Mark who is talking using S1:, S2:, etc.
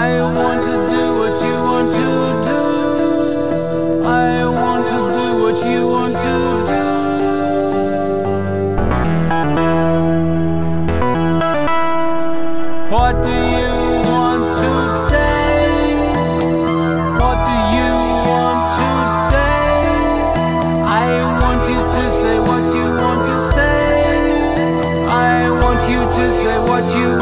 S1: I want to do what you want to do. I want to do what you want to do. What do you want to say? What do you want to say? I want you to say what you want to say. I want you to say what you